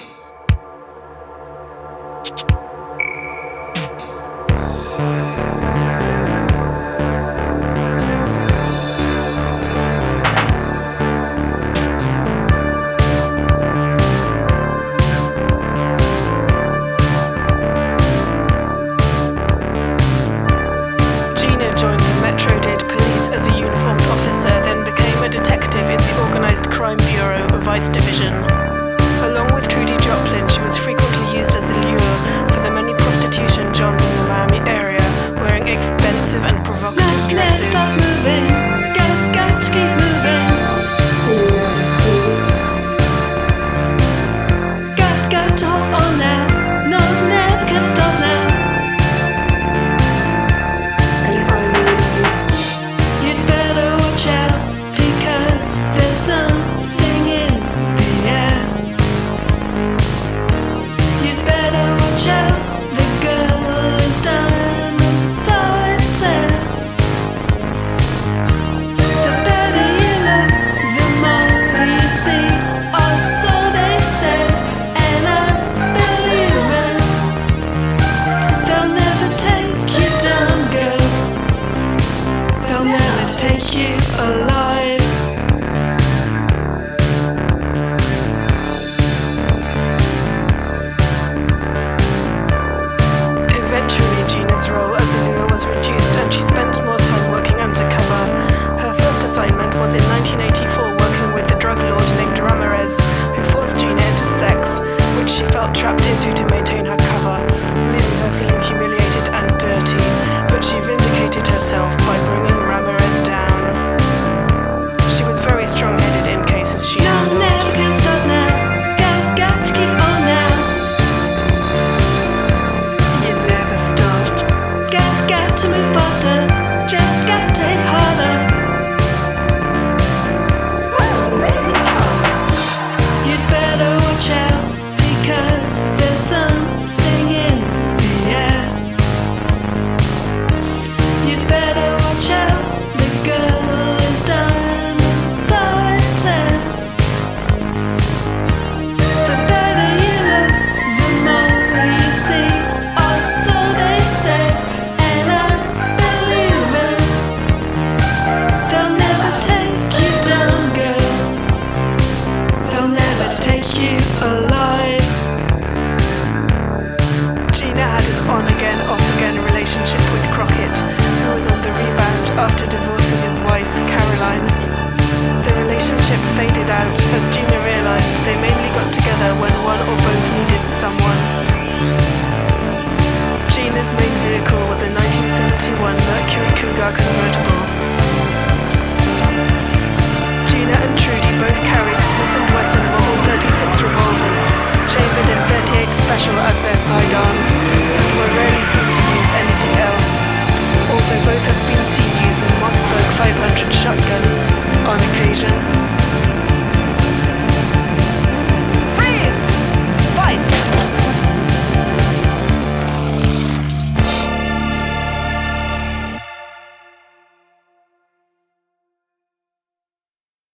Vice Division. Along with Trudy Joplin, she was frequently used as a lure for the many prostitution johns in the Miami area, wearing expensive and provocative dresses. Stop moving, got to keep moving. Got to hold on now. No, never can stop now. You'd better watch out because there's something in the air. You'd better watch out. The girl is diamond solitaire. The better you look, the more you see. Or so they say, and I believe it. They'll never take you down, girl. They'll never take you alive. Eventually, Gina's role as a lure was reduced and she spent more time working undercover. Her first assignment was in 1984, working with the drug lord named Ramirez, who forced Gina into sex, which she felt trapped into to maintain her cover, leaving her feeling humiliated and dirty. But she vindicated herself by bringing Ramirez down. She was very strong-headed in cases she No, handled. never can stop now. Got to keep on now. You never stop. Got to move faster. Just got to hit harder. You'd better watch out because there's something in the air. You'd better watch out. The girl is diamond solitaire. The better you look, the more you see. Or so they say, and I believe it. They'll never take you down, girl. They'll never take you alive.